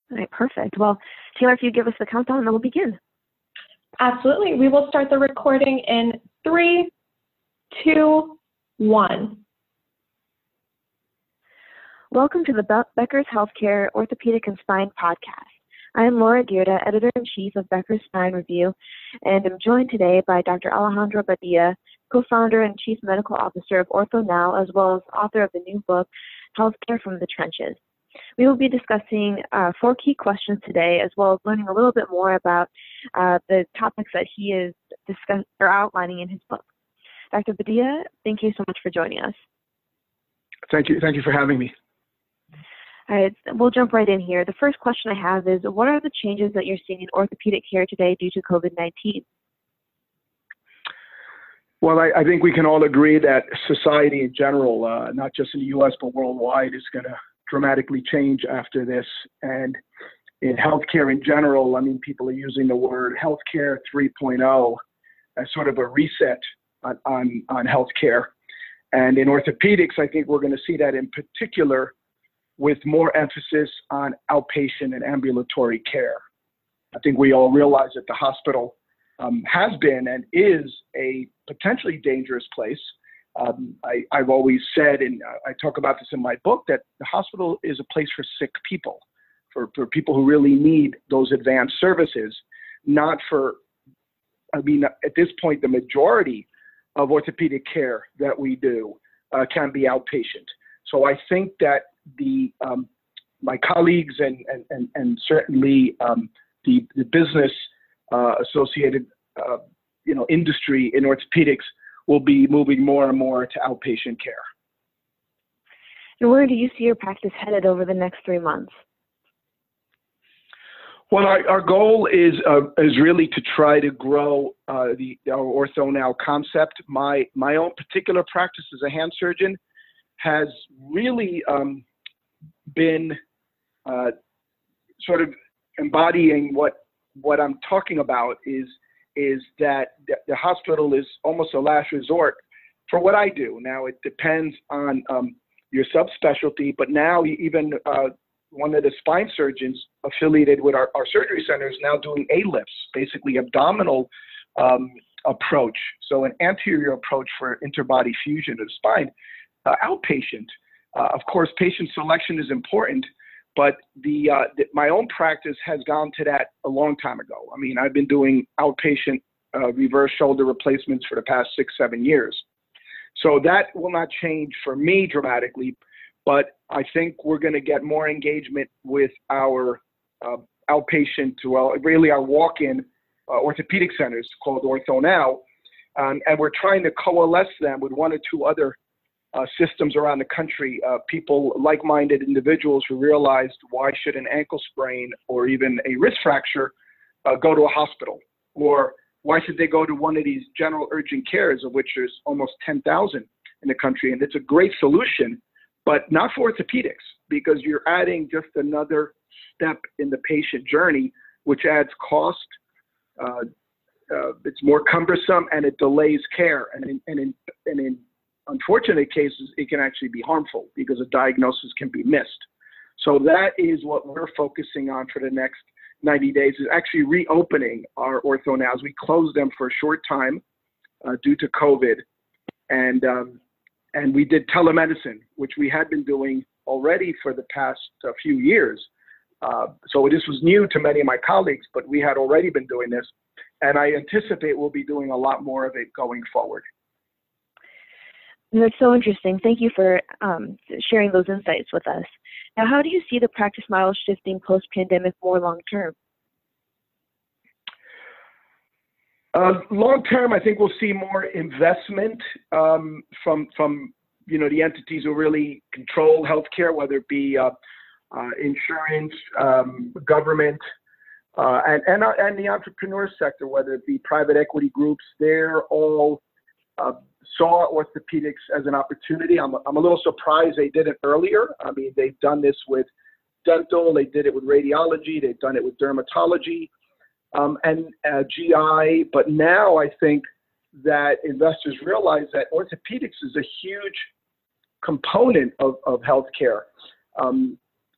All right, perfect. Well, Taylor, if you give us the countdown, then we'll begin. Absolutely. We will start the recording in 3, 2, 1. Welcome to the Becker's Healthcare Orthopedic and Spine Podcast. I am Laura Dierda, Editor-in-Chief of Becker's Spine Review, and I'm joined today by Dr. Alejandro Badia, co-founder and Chief Medical Officer of OrthoNow, as well as author of the new book, Healthcare from the Trenches. We will be discussing 4 key questions today, as well as learning a little bit more about the topics that he is outlining in his book. Dr. Badia, thank you so much for joining us. Thank you. Thank you for having me. All right, we'll jump right in here. The first question I have is, what are the changes that you're seeing in orthopedic care today due to COVID-19? Well, I think we can all agree that society in general, not just in the U.S., but worldwide, is going to dramatically change after this. And in healthcare in general, I mean, people are using the word healthcare 3.0 as sort of a reset on healthcare. And in orthopedics, I think we're going to see that in particular with more emphasis on outpatient and ambulatory care. I think we all realize that the hospital has been and is a potentially dangerous place. I've always said, and I talk about this in my book, that the hospital is a place for sick people, for people who really need those advanced services, not for, I mean, at this point, the majority of orthopedic care that we do can be outpatient. So I think that my colleagues and certainly the business associated industry in orthopedics will be moving more and more to outpatient care. And where do you see your practice headed over the next 3 months? Well, our goal is really to try to grow our OrthoNow concept. My own particular practice as a hand surgeon has really been sort of embodying what I'm talking about is that the hospital is almost a last resort for what I do. Now, it depends on your subspecialty, but now even one of the spine surgeons affiliated with our surgery center is now doing ALIFs, basically abdominal approach. So an anterior approach for interbody fusion of the spine, outpatient. Of course, patient selection is important, but my own practice has gone to that a long time ago. I mean, I've been doing outpatient reverse shoulder replacements for the past 6-7 years. So that will not change for me dramatically, but I think we're going to get more engagement with our outpatient, really our walk-in orthopedic centers called OrthoNow, and we're trying to coalesce them with 1 or 2 other systems around the country, people, like-minded individuals who realized, why should an ankle sprain or even a wrist fracture go to a hospital? Or why should they go to one of these general urgent cares, of which there's almost 10,000 in the country? And it's a great solution, but not for orthopedics, because you're adding just another step in the patient journey, which adds cost. It's more cumbersome and it delays care. And in unfortunate cases, it can actually be harmful because a diagnosis can be missed. So that is what we're focusing on for the next 90 days, is actually reopening our OrthoNows. We closed them for a short time due to COVID, and we did telemedicine, which we had been doing already for the past few years. So this was new to many of my colleagues, but we had already been doing this, and I anticipate we'll be doing a lot more of it going forward. And that's so interesting. Thank you for sharing those insights with us. Now, how do you see the practice model shifting post-pandemic more long-term? Long-term, I think we'll see more investment from the entities who really control healthcare, whether it be insurance, government, and the entrepreneur sector, whether it be private equity groups. They're all saw orthopedics as an opportunity. I'm a little surprised they did it earlier. I mean, they've done this with dental, they did it with radiology, they've done it with dermatology, and GI. But now I think that investors realize that orthopedics is a huge component of healthcare.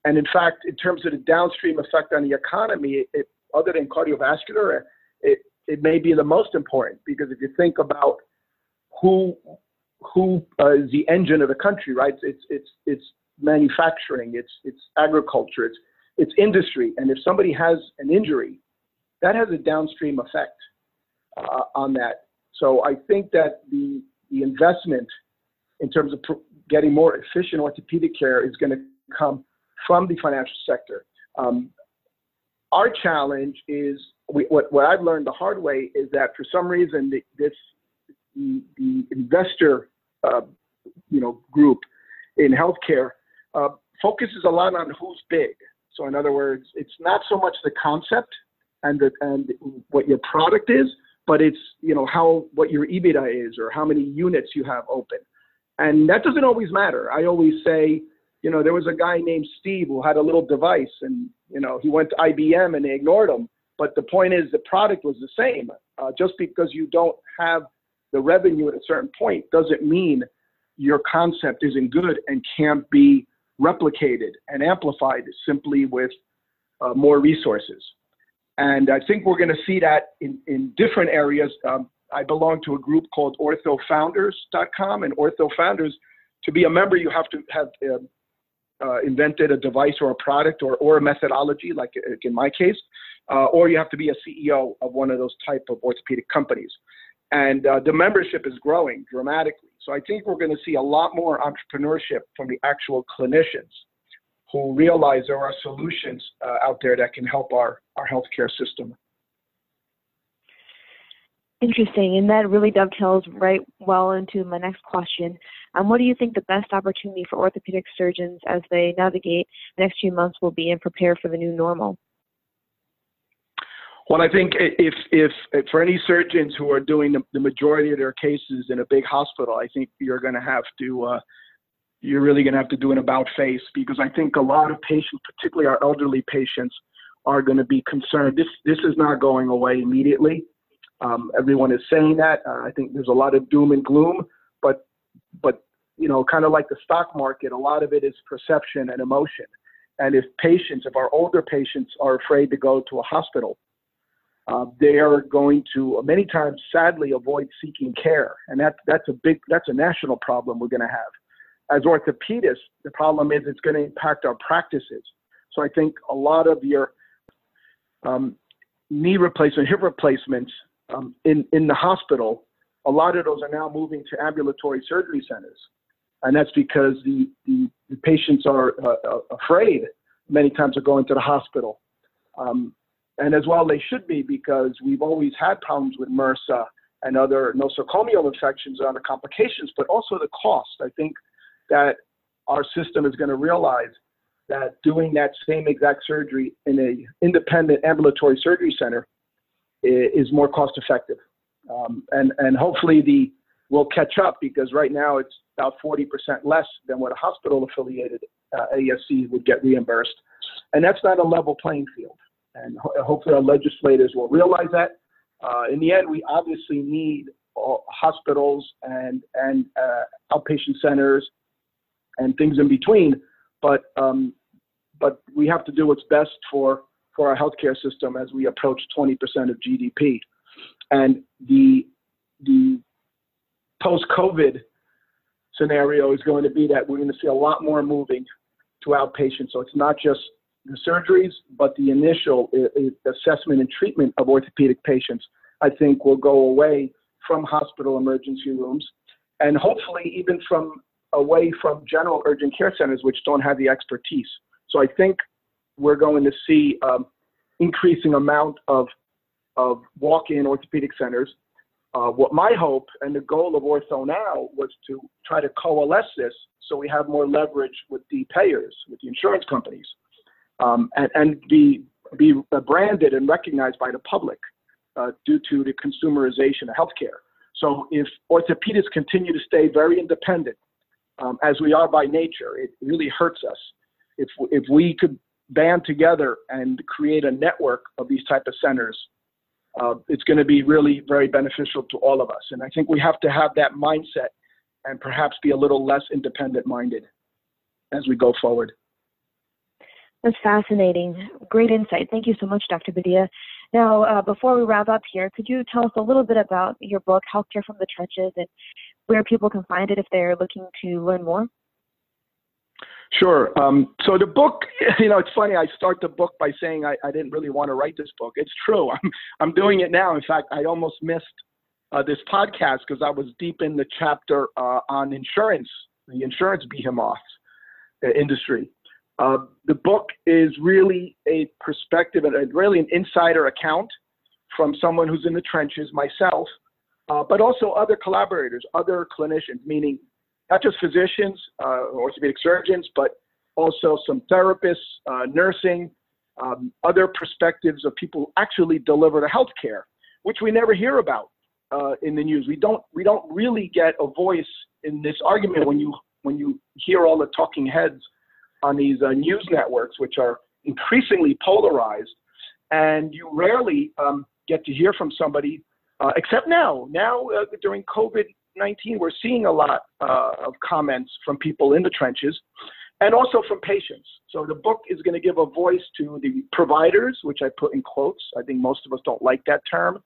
And in fact, in terms of the downstream effect on the economy, other than cardiovascular, it may be the most important, because if you think about who is the engine of the country, right? It's manufacturing, it's agriculture, it's industry. And if somebody has an injury, that has a downstream effect on that. So I think that the investment in terms of getting more efficient orthopedic care is going to come from the financial sector. Our challenge is, what I've learned the hard way is that for some reason the investor group in healthcare focuses a lot on who's big. So in other words, it's not so much the concept and what your product is, but it's what your EBITDA is or how many units you have open. And that doesn't always matter. I always say, there was a guy named Steve who had a little device, and he went to IBM and they ignored him. But the point is, the product was the same. Just because you don't have the revenue at a certain point doesn't mean your concept isn't good and can't be replicated and amplified simply with more resources. And I think we're going to see that in different areas. I belong to a group called orthofounders.com, and OrthoFounders, to be a member, you have to have invented a device or a product or a methodology, like in my case, or you have to be a CEO of one of those type of orthopedic companies. And the membership is growing dramatically. So I think we're going to see a lot more entrepreneurship from the actual clinicians who realize there are solutions out there that can help our healthcare system. Interesting, and that really dovetails right well into my next question. What do you think the best opportunity for orthopedic surgeons as they navigate the next few months will be and prepare for the new normal? Well, I think if for any surgeons who are doing the majority of their cases in a big hospital, I think you're really going to have to do an about face, because I think a lot of patients, particularly our elderly patients, are going to be concerned. This is not going away immediately. Everyone is saying that. I think there's a lot of doom and gloom, but kind of like the stock market, a lot of it is perception and emotion. And if our older patients are afraid to go to a hospital, they are going to many times, sadly, avoid seeking care, and that's a national problem we're going to have. As orthopedists, the problem is it's going to impact our practices. So I think a lot of your knee replacement, hip replacements in the hospital, a lot of those are now moving to ambulatory surgery centers. And that's because the patients are afraid many times of going to the hospital. And as well, they should be, because we've always had problems with MRSA and other nosocomial infections and other complications, but also the cost. I think that our system is going to realize that doing that same exact surgery in an independent ambulatory surgery center is more cost effective. And hopefully we'll catch up, because right now it's about 40% less than what a hospital affiliated ASC would get reimbursed. And that's not a level playing field. And hopefully our legislators will realize that. In the end, we obviously need hospitals and outpatient centers and things in between, but we have to do what's best for our healthcare system as we approach 20% of GDP. And the post-COVID scenario is going to be that we're going to see a lot more moving to outpatient. So it's not just the surgeries, but the initial assessment and treatment of orthopedic patients, I think, will go away from hospital emergency rooms, and hopefully even away from general urgent care centers, which don't have the expertise. So I think we're going to see increasing amount of walk-in orthopedic centers. What my hope and the goal of Ortho Now was to try to coalesce this so we have more leverage with the payers, with the insurance companies, and be branded and recognized by the public due to the consumerization of healthcare. So if orthopedists continue to stay very independent, as we are by nature, it really hurts us. If we could band together and create a network of these type of centers, it's going to be really very beneficial to all of us. And I think we have to have that mindset and perhaps be a little less independent minded as we go forward. That's fascinating. Great insight. Thank you so much, Dr. Badia. Now, before we wrap up here, could you tell us a little bit about your book, Healthcare from the Trenches, and where people can find it if they're looking to learn more? Sure. So the book, it's funny. I start the book by saying I didn't really want to write this book. It's true. I'm doing it now. In fact, I almost missed this podcast because I was deep in the chapter on insurance, the insurance behemoth industry. The book is really a perspective and really an insider account from someone who's in the trenches, myself, but also other collaborators, other clinicians, meaning not just physicians, orthopedic surgeons, but also some therapists, nursing, other perspectives of people who actually deliver the healthcare, which we never hear about in the news. We don't really get a voice in this argument when you hear all the talking heads on these news networks, which are increasingly polarized, and you rarely get to hear from somebody, except now. Now, during COVID-19, we're seeing a lot of comments from people in the trenches and also from patients. So the book is going to give a voice to the providers, which I put in quotes. I think most of us don't like that term.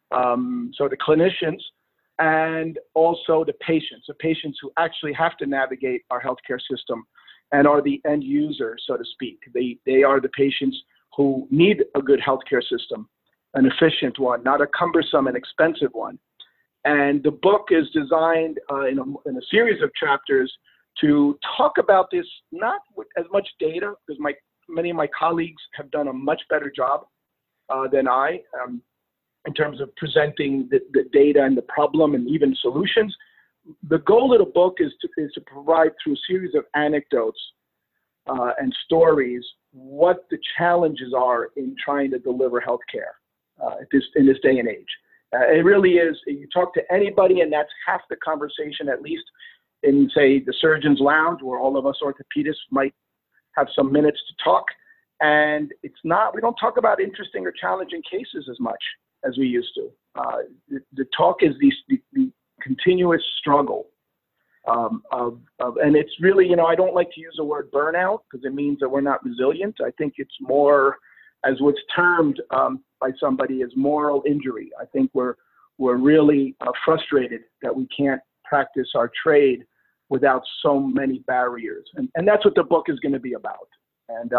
So the clinicians, and also the patients who actually have to navigate our healthcare system and are the end users, so to speak. They are the patients who need a good healthcare system, an efficient one, not a cumbersome and expensive one. And the book is designed in a series of chapters to talk about this, not with as much data, because many of my colleagues have done a much better job than I in terms of presenting the data and the problem and even solutions. The goal of the book is to provide, through a series of anecdotes and stories, what the challenges are in trying to deliver healthcare in this day and age. It really is. You talk to anybody, and that's half the conversation, at least in, say, the surgeon's lounge, where all of us orthopedists might have some minutes to talk. And we don't talk about interesting or challenging cases as much as we used to. The talk is the continuous struggle and it's really, I don't like to use the word burnout because it means that we're not resilient. I think it's more, as what's termed by somebody, as moral injury. I think we're really frustrated that we can't practice our trade without so many barriers. And that's what the book is going to be about. And,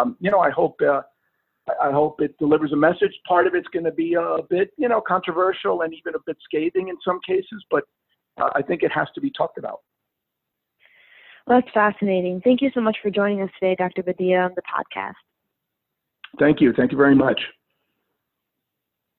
I hope it delivers a message. Part of it's going to be a bit, controversial and even a bit scathing in some cases, but I think it has to be talked about. Well, that's fascinating. Thank you so much for joining us today, Dr. Badia, on the podcast. Thank you. Thank you very much.